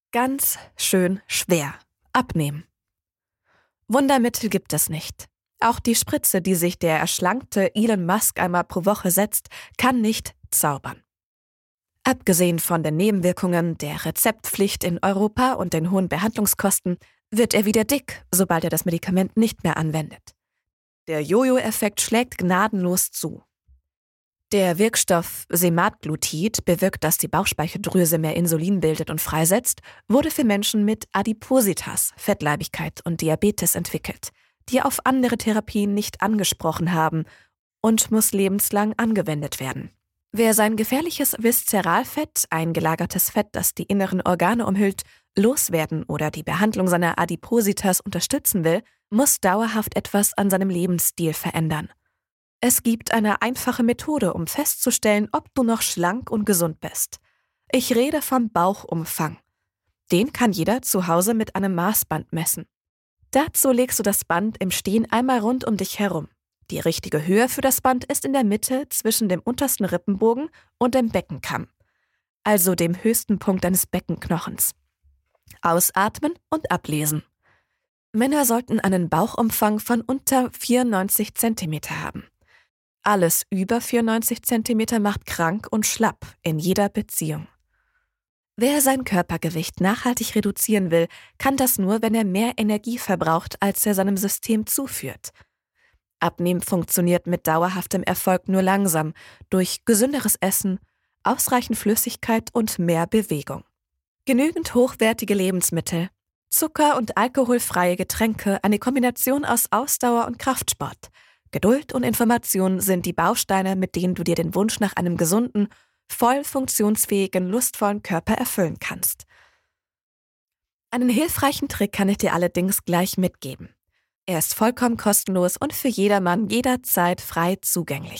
Ganz schön schwer. Abnehmen. Wundermittel gibt es nicht. Auch die Spritze, die sich der erschlankte Elon Musk einmal pro Woche setzt, kann nicht zaubern. Abgesehen von den Nebenwirkungen, der Rezeptpflicht in Europa und den hohen Behandlungskosten, wird er wieder dick, sobald er das Medikament nicht mehr anwendet. Der Jojo-Effekt schlägt gnadenlos zu. Der Wirkstoff Semaglutid bewirkt, dass die Bauchspeicheldrüse mehr Insulin bildet und freisetzt, wurde für Menschen mit Adipositas, Fettleibigkeit und Diabetes entwickelt, die auf andere Therapien nicht angesprochen haben und muss lebenslang angewendet werden. Wer sein gefährliches Viszeralfett, ein gelagertes Fett, das die inneren Organe umhüllt, loswerden oder die Behandlung seiner Adipositas unterstützen will, muss dauerhaft etwas an seinem Lebensstil verändern. Es gibt eine einfache Methode, um festzustellen, ob du noch schlank und gesund bist. Ich rede vom Bauchumfang. Den kann jeder zu Hause mit einem Maßband messen. Dazu legst du das Band im Stehen einmal rund um dich herum. Die richtige Höhe für das Band ist in der Mitte zwischen dem untersten Rippenbogen und dem Beckenkamm, also dem höchsten Punkt deines Beckenknochens. Ausatmen und ablesen. Männer sollten einen Bauchumfang von unter 94 cm haben. Alles über 94 cm macht krank und schlapp in jeder Beziehung. Wer sein Körpergewicht nachhaltig reduzieren will, kann das nur, wenn er mehr Energie verbraucht, als er seinem System zuführt. Abnehmen funktioniert mit dauerhaftem Erfolg nur langsam, durch gesünderes Essen, ausreichend Flüssigkeit und mehr Bewegung. Genügend hochwertige Lebensmittel, Zucker- und alkoholfreie Getränke, eine Kombination aus Ausdauer und Kraftsport. Geduld und Information sind die Bausteine, mit denen du dir den Wunsch nach einem gesunden, voll funktionsfähigen, lustvollen Körper erfüllen kannst. Einen hilfreichen Trick kann ich dir allerdings gleich mitgeben. Er ist vollkommen kostenlos und für jedermann jederzeit frei zugänglich.